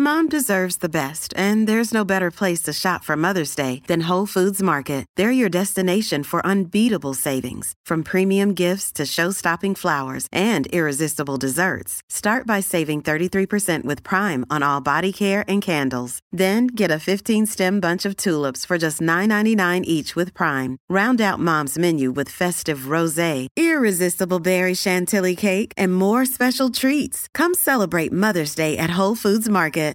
Mom deserves the best, and there's no better place to shop for Mother's Day than Whole Foods Market. They're your destination for unbeatable savings, from premium gifts to show-stopping flowers and irresistible desserts. Start by saving 33% with Prime on all body care and candles. Then get a 15-stem bunch of tulips for just $9.99 each with Prime. Round out Mom's menu with festive rosé, irresistible berry chantilly cake, and more special treats. Come celebrate Mother's Day at Whole Foods Market.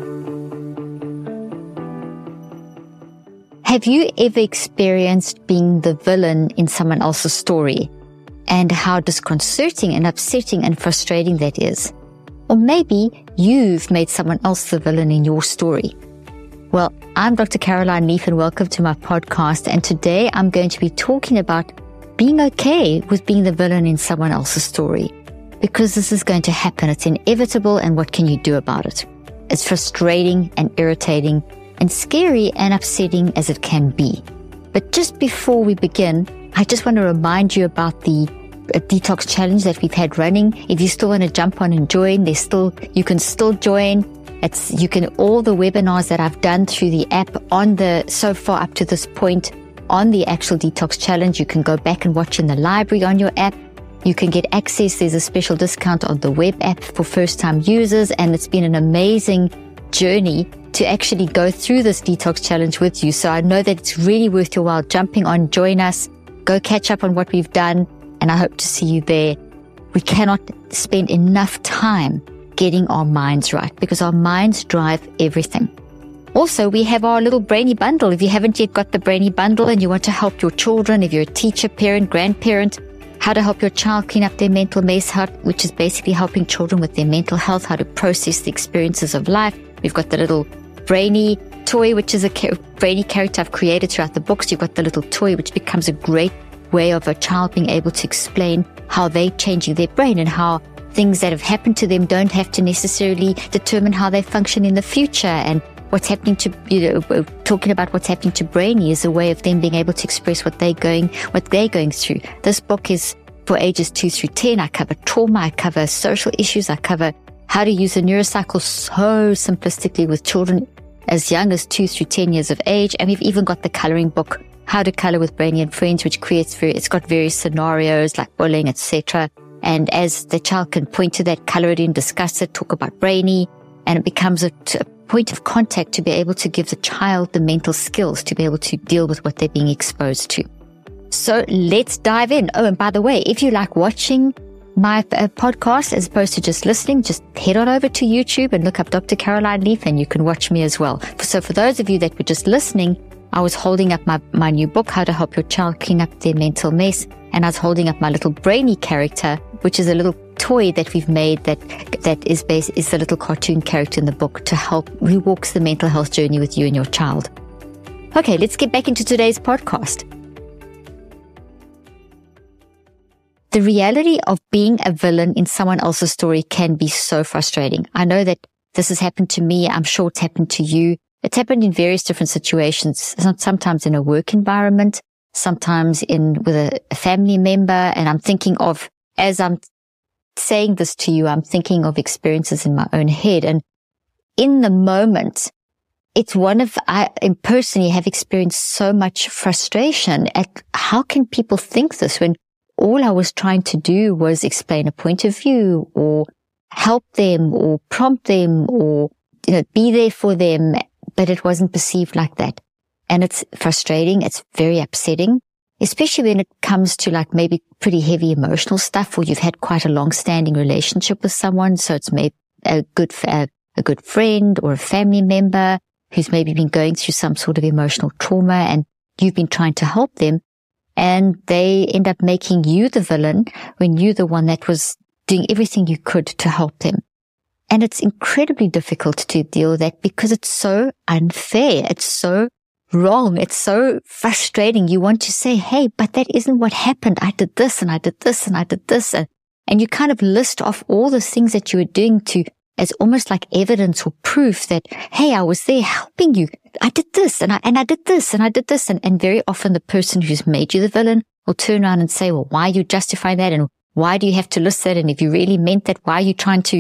Have you ever experienced being the villain in someone else's story, and how disconcerting and upsetting and frustrating that is? Or maybe you've made someone else the villain in your story. Well, I'm Dr. Caroline Leaf, and welcome to my podcast. And today I'm going to be talking about being okay with being the villain in someone else's story. Because this is going to happen. It's inevitable, and what can you do about it? It's frustrating and irritating and scary and upsetting as it can be. But just before we begin, I just want to remind you about the detox challenge that we've had running. If you still want to jump on and join, you can still join. All the webinars that I've done through the app so far up to this point on the actual detox challenge, you can go back and watch in the library on your app. You can get access. There's a special discount on the web app for first-time users, and it's been an amazing journey to actually go through this detox challenge with you. So I know that it's really worth your while jumping on, join us, go catch up on what we've done, and I hope to see you there. We cannot spend enough time getting our minds right, because our minds drive everything. Also, we have our little Brainy Bundle. If you haven't yet got the Brainy Bundle and you want to help your children, if you're a teacher, parent, grandparent, how to help your child clean up their mental mess, which is basically helping children with their mental health, how to process the experiences of life. We've got the little Brainy toy, which is a Brainy character I've created throughout the books. You've got the little toy, which becomes a great way of a child being able to explain how they're changing their brain, and how things that have happened to them don't have to necessarily determine how they function in the future. And what's happening to, talking about what's happening to Brainy is a way of them being able to express what they're going through. This book is for ages 2 through 10. I cover trauma, I cover social issues, I cover how to use a neurocycle so simplistically with children as young as 2 through 10 years of age. And we've even got the coloring book, How to Color with Brainy and Friends, which it's got various scenarios like bullying, etc. And as the child can point to that, color it in, discuss it, talk about Brainy, and it becomes a point of contact to be able to give the child the mental skills to be able to deal with what they're being exposed to. So let's dive in. Oh, and by the way, if you like watching my podcast as opposed to just listening, just head on over to YouTube and look up Dr. Caroline Leaf, and you can watch me as well. So for those of you that were just listening, I was holding up my new book, How to Help Your Child Clean Up Their Mental Mess, and I was holding up my little Brainy character, which is a little toy that we've made that is the little cartoon character in the book to help, who walks the mental health journey with you and your child. Okay, let's get back into today's podcast. The reality of being a villain in someone else's story can be so frustrating. I know that this has happened to me. I'm sure it's happened to you. It's happened in various different situations, sometimes in a work environment, sometimes with a family member. And I'm thinking of, as I'm saying this to you, I'm thinking of experiences in my own head. And in the moment, I personally have experienced so much frustration at how can people think this when all I was trying to do was explain a point of view, or help them, or prompt them, or be there for them, but it wasn't perceived like that. And it's frustrating. It's very upsetting, especially when it comes to like maybe pretty heavy emotional stuff, or you've had quite a long-standing relationship with someone. So it's maybe a good friend or a family member who's maybe been going through some sort of emotional trauma, and you've been trying to help them, and they end up making you the villain when you're the one that was doing everything you could to help them. And it's incredibly difficult to deal with that because it's so unfair. It's so wrong. It's so frustrating. You want to say, hey, but that isn't what happened. I did this and I did this and I did this. And you kind of list off all the things that you were doing as almost like evidence or proof that, hey, I was there helping you. I did this and I did this and I did this. And very often the person who's made you the villain will turn around and say, well, why are you justifying that? And why do you have to list that? And if you really meant that, why are you trying to,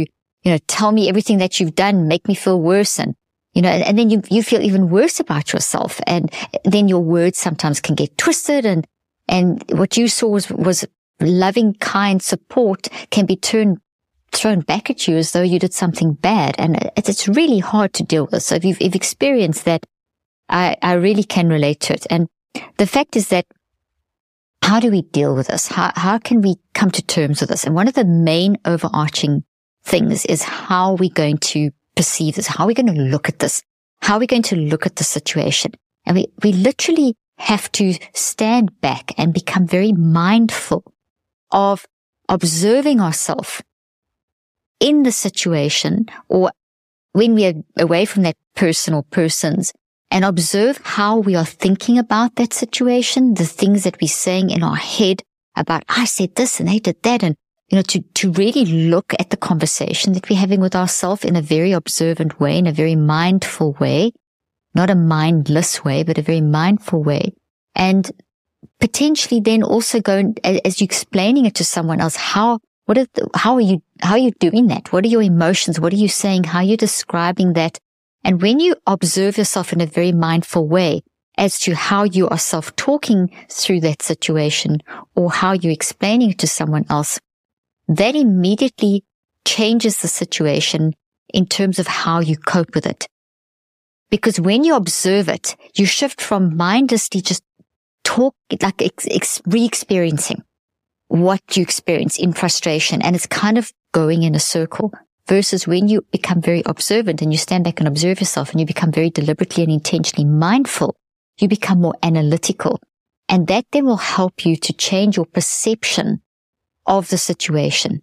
tell me everything that you've done, make me feel worse. And, and then you feel even worse about yourself. And then your words sometimes can get twisted. And what you saw was loving, kind support can be thrown back at you as though you did something bad. And it's really hard to deal with. So if you've experienced that, I really can relate to it. And the fact is that, how do we deal with this? How can we come to terms with this? And one of the main overarching things is how we're going to perceive this. How are we going to look at this? How are we going to look at the situation? And we literally have to stand back and become very mindful of observing ourselves in the situation, or when we are away from that person or persons, and observe how we are thinking about that situation, the things that we're saying in our head about, I said this and they did that. And, to really look at the conversation that we're having with ourselves in a very observant way, in a very mindful way, not a mindless way, but a very mindful way. And potentially then also go, as you're explaining it to someone else, how are you doing that? What are your emotions? What are you saying? How are you describing that? And when you observe yourself in a very mindful way as to how you are self-talking through that situation, or how you're explaining it to someone else, that immediately changes the situation in terms of how you cope with it. Because when you observe it, you shift from mindlessly just talk, like re-experiencing what you experience in frustration, and it's kind of going in a circle. Versus when you become very observant and you stand back and observe yourself and you become very deliberately and intentionally mindful, you become more analytical. And that then will help you to change your perception of the situation.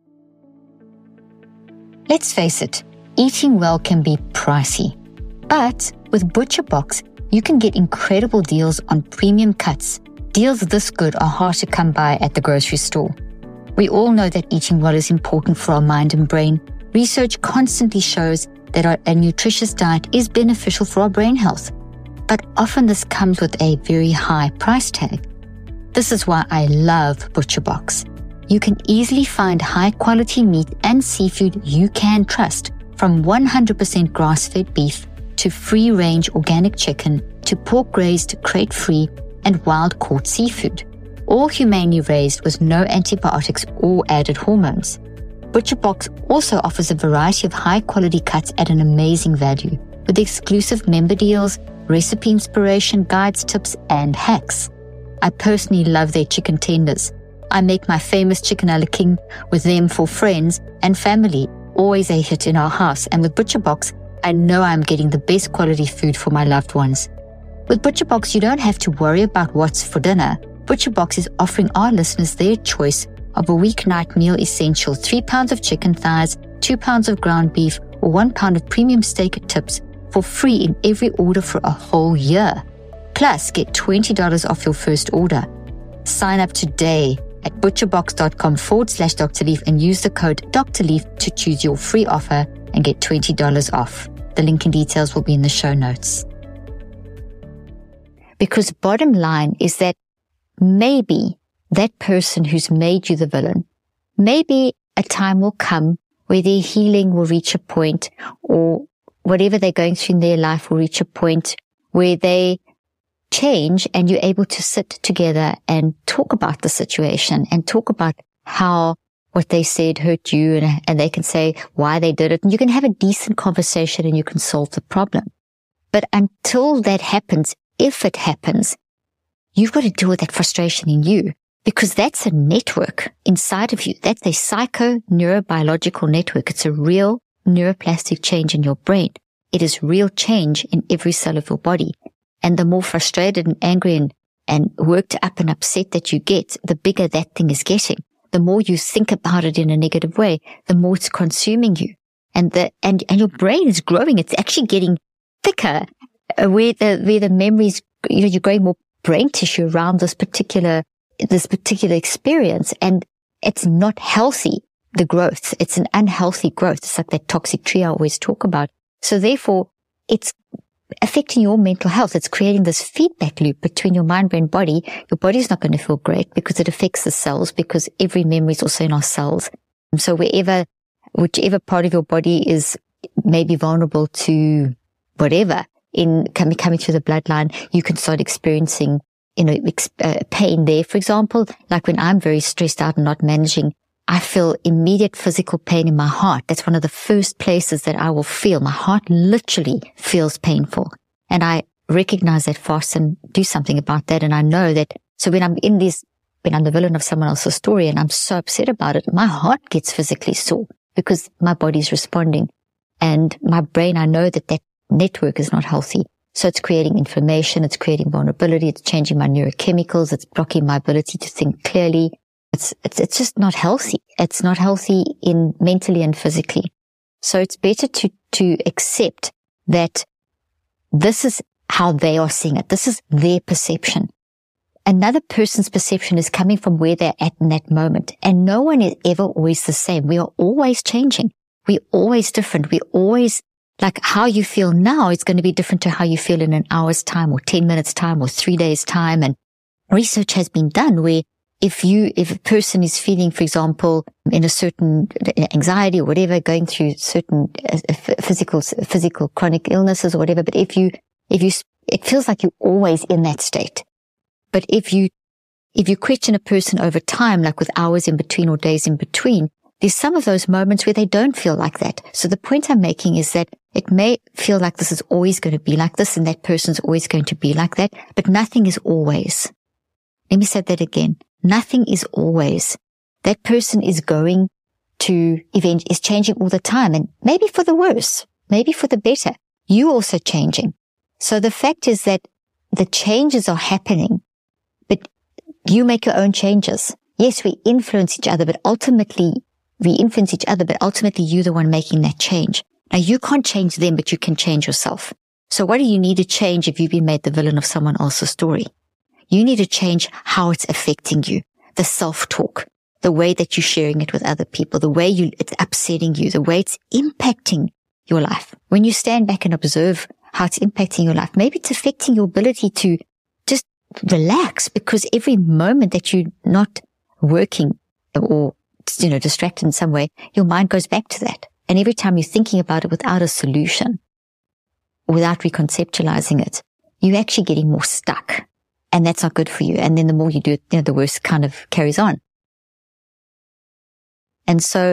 Let's face it, eating well can be pricey. But with ButcherBox, you can get incredible deals on premium cuts. Deals this good are hard to come by at the grocery store. We all know that eating well is important for our mind and brain. Research constantly shows that a nutritious diet is beneficial for our brain health. But often this comes with a very high price tag. This is why I love ButcherBox. You can easily find high-quality meat and seafood you can trust, from 100% grass-fed beef to free-range organic chicken to pork-raised, crate-free, and wild-caught seafood, all humanely raised with no antibiotics or added hormones. ButcherBox also offers a variety of high-quality cuts at an amazing value, with exclusive member deals, recipe inspiration, guides, tips, and hacks. I personally love their chicken tenders. I make my famous chicken a la king with them for friends and family, always a hit in our house. And with ButcherBox, I know I'm getting the best quality food for my loved ones. With ButcherBox, you don't have to worry about what's for dinner. ButcherBox is offering our listeners their choice of a weeknight meal essential: 3 pounds of chicken thighs, 2 pounds of ground beef, or 1 pound of premium steak tips for free in every order for a whole year. Plus, get $20 off your first order. Sign up today at butcherbox.com/Dr. Leaf and use the code Dr. Leaf to choose your free offer and get $20 off. The link and details will be in the show notes. Because bottom line is that maybe that person who's made you the villain, maybe a time will come where their healing will reach a point, or whatever they're going through in their life will reach a point where they change and you're able to sit together and talk about the situation and talk about how what they said hurt you, and they can say why they did it, and you can have a decent conversation and you can solve the problem. But until that happens, if it happens, you've got to deal with that frustration in you, because that's a network inside of you. That's a psycho-neurobiological network. It's a real neuroplastic change in your brain. It is real change in every cell of your body. And the more frustrated and angry and worked up and upset that you get, the bigger that thing is getting. The more you think about it in a negative way, the more it's consuming you. And your brain is growing. It's actually getting thicker, where the memories, you're growing more brain tissue around this particular experience. And it's not healthy, the growth. It's an unhealthy growth. It's like that toxic tree I always talk about. So therefore, it's affecting your mental health. It's creating this feedback loop between your mind, brain, body. Your body's not going to feel great because it affects the cells, because every memory is also in our cells. And so wherever whichever part of your body is maybe vulnerable to whatever in coming through the bloodline, you can start experiencing, pain there. For example, like when I'm very stressed out and not managing, I feel immediate physical pain in my heart. That's one of the first places that I will feel. My heart literally feels painful. And I recognize that fast and do something about that. And I know that, so when I'm the villain of someone else's story and I'm so upset about it, my heart gets physically sore because my body's responding. And my brain, I know that network is not healthy. So it's creating inflammation, it's creating vulnerability, it's changing my neurochemicals, it's blocking my ability to think clearly. It's just not healthy. It's not healthy in mentally and physically. So it's better to accept that this is how they are seeing it. This is their perception. Another person's perception is coming from where they're at in that moment. And no one is ever always the same. We are always changing. We're always different. We're always, like, how you feel now is going to be different to how you feel in an hour's time or 10 minutes time or 3 days time. And research has been done where if a person is feeling, for example, in a certain anxiety or whatever, going through certain physical chronic illnesses or whatever, but if you, it feels like you're always in that state. But if you question a person over time, like with hours in between or days in between, there's some of those moments where they don't feel like that. So the point I'm making is that it may feel like this is always going to be like this and that person's always going to be like that, but nothing is always. Let me say that again. Nothing is always. That person is going to is changing all the time, and maybe for the worse, maybe for the better. You also changing. So the fact is that the changes are happening, but you make your own changes. Yes, we influence each other, but ultimately you're the one making that change. Now you can't change them, but you can change yourself. So what do you need to change if you've been made the villain of someone else's story? You need to change how it's affecting you, the self-talk, the way that you're sharing it with other people, the way it's upsetting you, the way it's impacting your life. When you stand back and observe how it's impacting your life, maybe it's affecting your ability to just relax, because every moment that you're not working or, distracted in some way, your mind goes back to that. And every time you're thinking about it without a solution, without reconceptualizing it, you're actually getting more stuck. And that's not good for you. And then the more you do it, the worse kind of carries on. And so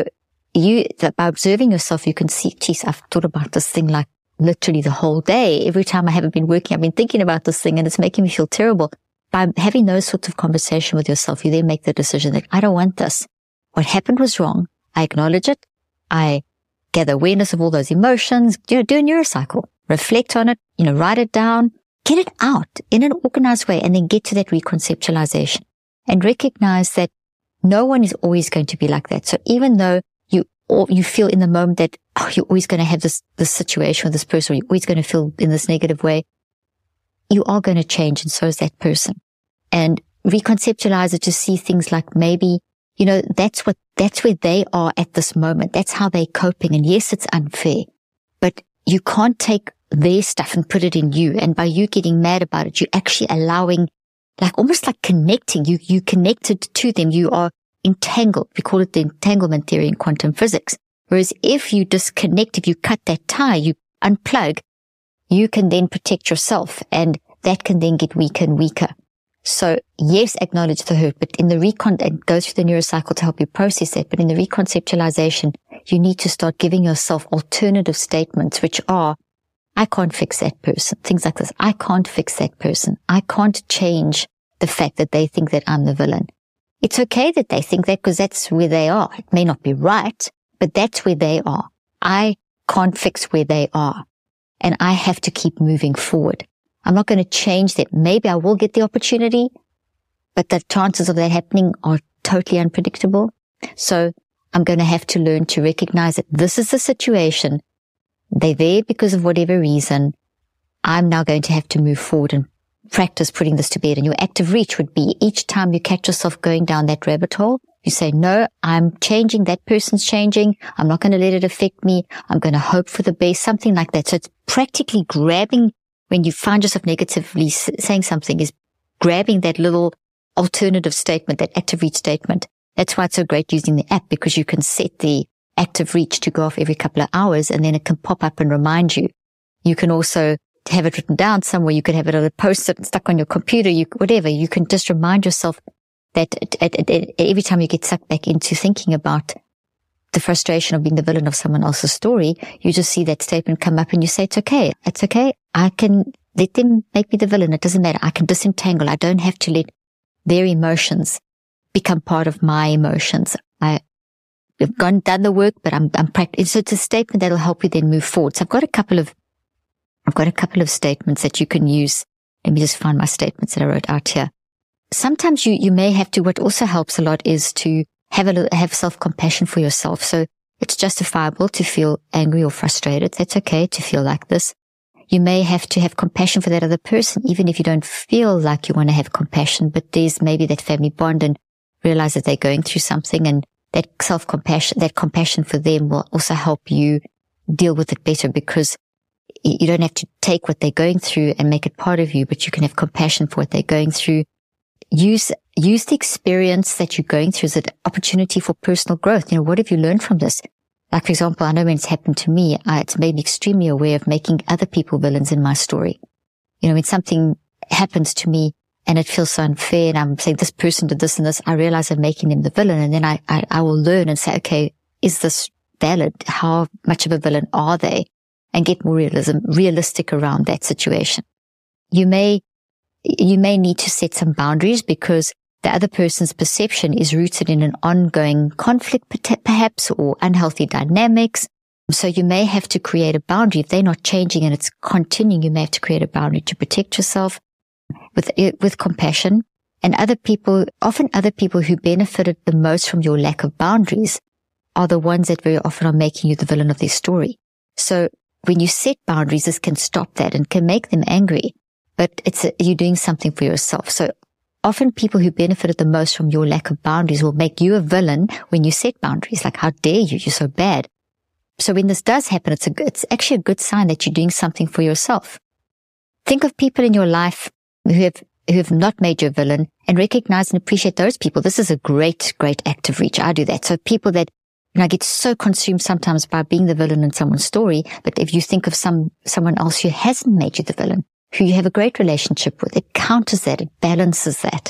by observing yourself, you can see, geez, I've thought about this thing like literally the whole day. Every time I haven't been working, I've been thinking about this thing and it's making me feel terrible. By having those sorts of conversation with yourself, you then make the decision that I don't want this. What happened was wrong. I acknowledge it. I gather awareness of all those emotions, do a neurocycle, reflect on it, write it down. Get it out in an organized way and then get to that reconceptualization and recognize that no one is always going to be like that. So even though you feel in the moment that you're always going to have this situation with this person, or you're always going to feel in this negative way, you are going to change, and so is that person. And reconceptualize it to see things like maybe, that's where they are at this moment. That's how they're coping. And yes, it's unfair, but you can't take their stuff and put it in you. And by you getting mad about it, you're actually allowing, almost like connecting. You connected to them. You are entangled. We call it the entanglement theory in quantum physics. Whereas if you disconnect, if you cut that tie, you unplug, you can then protect yourself, and that can then get weaker and weaker. So yes, acknowledge the hurt, but in the and go through the neurocycle to help you process that. But in the reconceptualization, you need to start giving yourself alternative statements, which are, I can't fix that person. Things like this. I can't fix that person. I can't change the fact that they think that I'm the villain. It's okay that they think that, because that's where they are. It may not be right, but that's where they are. I can't fix where they are, and I have to keep moving forward. I'm not going to change that. Maybe I will get the opportunity, but the chances of that happening are totally unpredictable. So I'm going to have to learn to recognize that this is the situation. They're there because of whatever reason. I'm now going to have to move forward and practice putting this to bed. And your active reach would be each time you catch yourself going down that rabbit hole, you say, no, I'm changing. That person's changing. I'm not going to let it affect me. I'm going to hope for the best, something like that. So it's practically grabbing, when you find yourself negatively saying something, is grabbing that little alternative statement, that active reach statement. That's why it's so great using the app, because you can set the active reach to go off every couple of hours, and then it can pop up and remind you. You can also have it written down somewhere. You could have it on a post-it stuck on your computer, whatever. You can just remind yourself that every time you get sucked back into thinking about the frustration of being the villain of someone else's story, you just see that statement come up and you say, it's okay. It's okay. I can let them make me the villain. It doesn't matter. I can disentangle. I don't have to let their emotions become part of my emotions. I've done the work, but I'm practicing. So it's a statement that'll help you then move forward. So I've got a couple of statements that you can use. Let me just find my statements that I wrote out here. Sometimes you may have to, what also helps a lot is to have self-compassion for yourself. So it's justifiable to feel angry or frustrated. That's okay to feel like this. You may have to have compassion for that other person, even if you don't feel like you want to have compassion, but there's maybe that family bond and realize that they're going through something, and that self-compassion, that compassion for them will also help you deal with it better, because you don't have to take what they're going through and make it part of you, but you can have compassion for what they're going through. Use the experience that you're going through as an opportunity for personal growth. What have you learned from this? Like, for example, I know when it's happened to me, it's made me extremely aware of making other people villains in my story. When something happens to me and it feels so unfair and I'm saying this person did this and this, I realize I'm making them the villain. And then I will learn and say, okay, is this valid? How much of a villain are they? And get more realistic around that situation. You may need to set some boundaries because the other person's perception is rooted in an ongoing conflict, perhaps, or unhealthy dynamics. So you may have to create a boundary. If they're not changing and it's continuing, you may have to create a boundary to protect yourself with compassion. And often other people who benefited the most from your lack of boundaries are the ones that very often are making you the villain of their story. So when you set boundaries, this can stop that and can make them angry. But you're doing something for yourself. So often people who benefited the most from your lack of boundaries will make you a villain when you set boundaries. Like, how dare you? You're so bad. So when this does happen, it's actually a good sign that you're doing something for yourself. Think of people in your life who have not made you a villain and recognize and appreciate those people. This is a great, great active reach. I do that. So people that, I get so consumed sometimes by being the villain in someone's story. But if you think of someone else who hasn't made you the villain, who you have a great relationship with, it counters that, it balances that.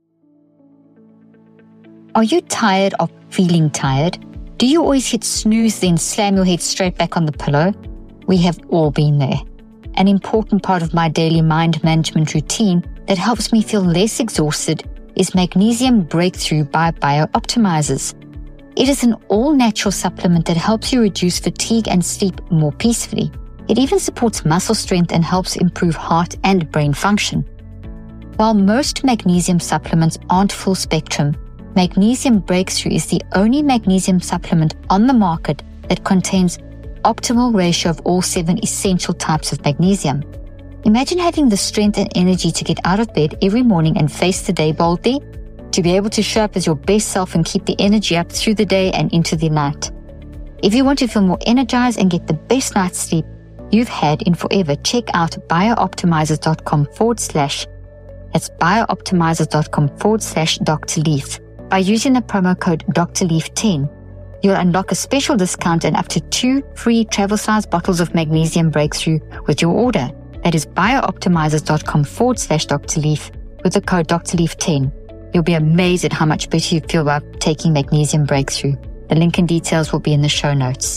Are you tired of feeling tired? Do you always hit snooze, then slam your head straight back on the pillow? We have all been there. An important part of my daily mind management routine that helps me feel less exhausted is Magnesium Breakthrough by BioOptimizers. It is an all-natural supplement that helps you reduce fatigue and sleep more peacefully. It even supports muscle strength and helps improve heart and brain function. While most magnesium supplements aren't full spectrum, Magnesium Breakthrough is the only magnesium supplement on the market that contains optimal ratio of all 7 essential types of magnesium. Imagine having the strength and energy to get out of bed every morning and face the day boldly, to be able to show up as your best self and keep the energy up through the day and into the night. If you want to feel more energized and get the best night's sleep you've had in forever, check out biooptimizers.com/ that's biooptimizers.com/ Dr. Leaf. By using the promo code Dr. Leaf 10, you'll unlock a special discount and up to 2 free travel size bottles of Magnesium Breakthrough with your order. That is biooptimizers.com/ Dr. Leaf with the code Dr. Leaf 10. You'll be amazed at how much better you feel about taking Magnesium Breakthrough. The link and details will be in the show notes.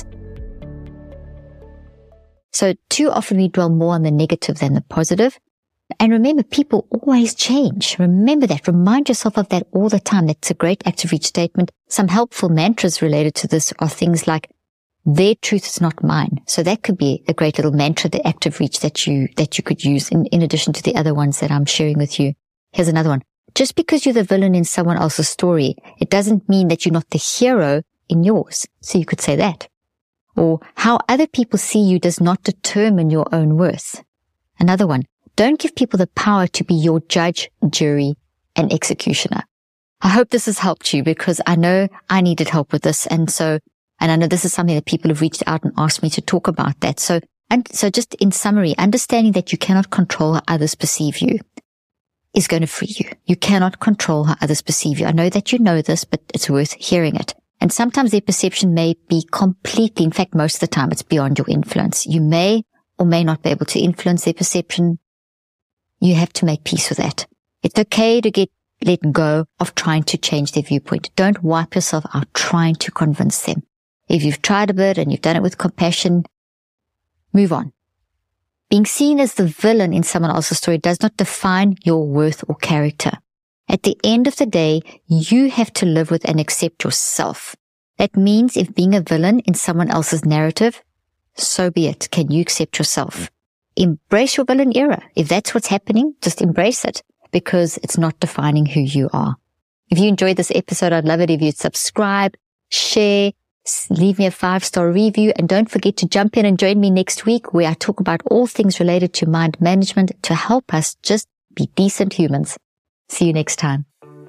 So too often we dwell more on the negative than the positive. And remember, people always change. Remember that. Remind yourself of that all the time. That's a great active reach statement. Some helpful mantras related to this are things like, their truth is not mine. So that could be a great little mantra, the active reach that you could use in addition to the other ones that I'm sharing with you. Here's another one. Just because you're the villain in someone else's story, it doesn't mean that you're not the hero in yours. So you could say that. Or how other people see you does not determine your own worth. Another one. Don't give people the power to be your judge, jury, and executioner. I hope this has helped you because I know I needed help with this. And I know this is something that people have reached out and asked me to talk about that. So just in summary, understanding that you cannot control how others perceive you is going to free you. You cannot control how others perceive you. I know that you know this, but it's worth hearing it. And sometimes their perception may be completely, in fact, most of the time, it's beyond your influence. You may or may not be able to influence their perception. You have to make peace with that. It's okay to let go of trying to change their viewpoint. Don't wipe yourself out trying to convince them. If you've tried a bit and you've done it with compassion, move on. Being seen as the villain in someone else's story does not define your worth or character. At the end of the day, you have to live with and accept yourself. That means if being a villain in someone else's narrative, so be it. Can you accept yourself? Embrace your villain era. If that's what's happening, just embrace it because it's not defining who you are. If you enjoyed this episode, I'd love it if you'd subscribe, share, leave me a 5-star review, and don't forget to jump in and join me next week where I talk about all things related to mind management to help us just be decent humans. See you next time.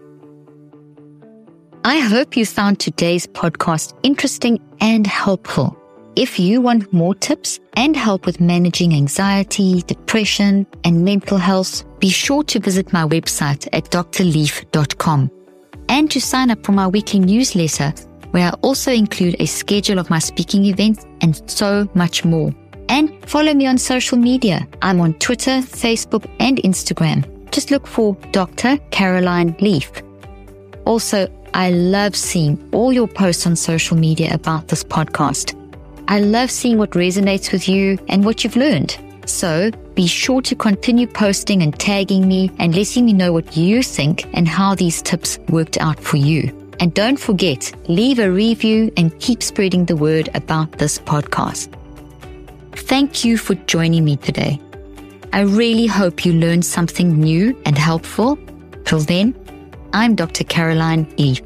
I hope you found today's podcast interesting and helpful. If you want more tips and help with managing anxiety, depression, and mental health, be sure to visit my website at drleaf.com and to sign up for my weekly newsletter, where I also include a schedule of my speaking events and so much more. And follow me on social media. I'm on Twitter, Facebook, and Instagram. Just look for Dr. Caroline Leaf. Also, I love seeing all your posts on social media about this podcast. I love seeing what resonates with you and what you've learned. So be sure to continue posting and tagging me and letting me know what you think and how these tips worked out for you. And don't forget, leave a review and keep spreading the word about this podcast. Thank you for joining me today. I really hope you learned something new and helpful. Till then, I'm Dr. Caroline Leaf.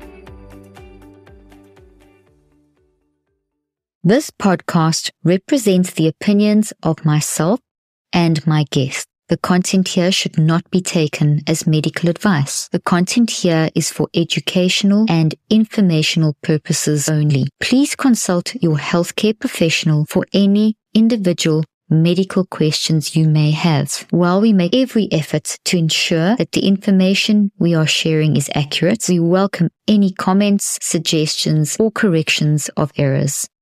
This podcast represents the opinions of myself and my guests. The content here should not be taken as medical advice. The content here is for educational and informational purposes only. Please consult your healthcare professional for any individual medical questions you may have. While we make every effort to ensure that the information we are sharing is accurate, we welcome any comments, suggestions, or corrections of errors.